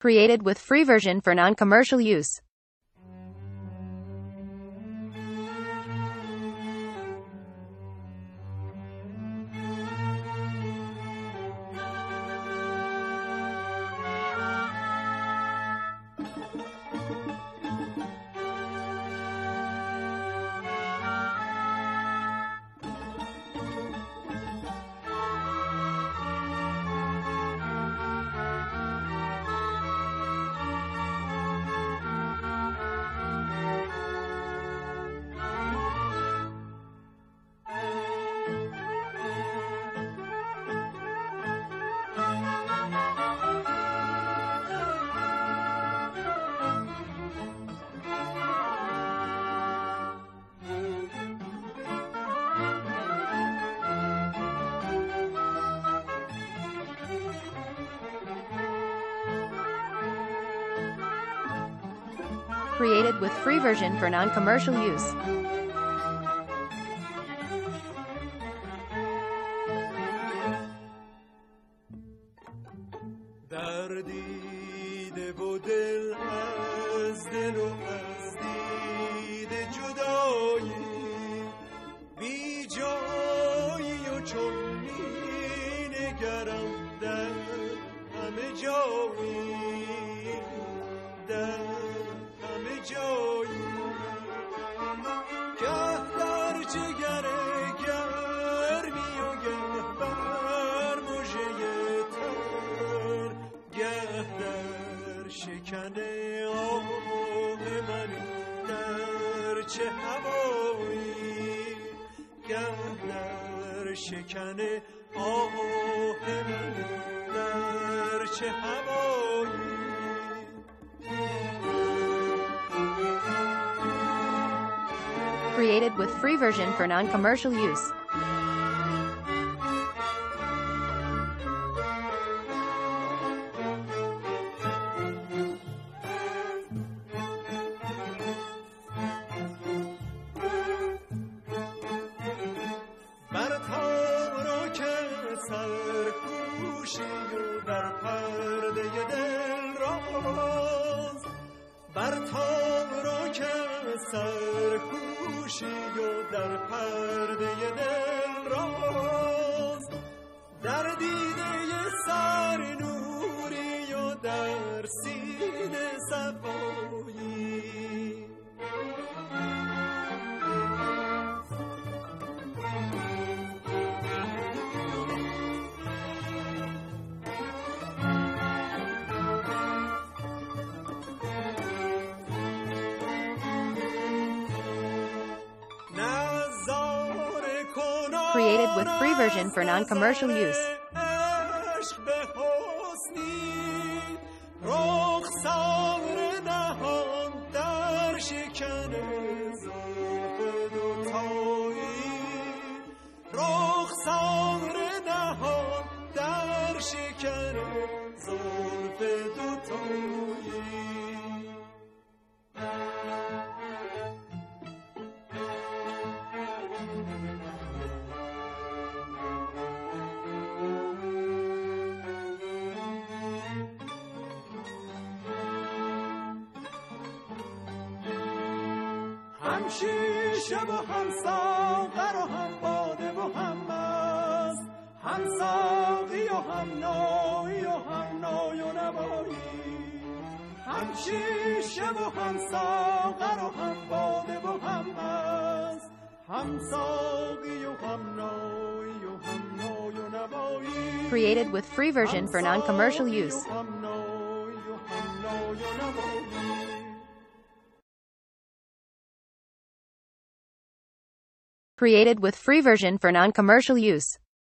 Created with free version for non-commercial use. Created with free version for non-commercial use. دیده و دل از دل و از دیده جدایی بی جایی و چون می نگرم در همه جایی در همه جایی گه در جگر گرمی و گه بر مژه تر گه در شکن آه منی در چه هوایی گه در شکن آه منی در چه هوایی Created with free version for non-commercial use. سرکوشی و در پرده دل راز در دیده سر نوری و در سینه صفایی Created with free version for non-commercial use. هم شیشه و هم ساغر و هم باده و هم مست هم ساقی و هم نایی و هم نای و نوایی هم شیشه و هم ساغر و هم باده و هم مست هم ساقی و هم نایی و هم نای و نوایی Created with free version for non-commercial use. Created with free version for non-commercial use.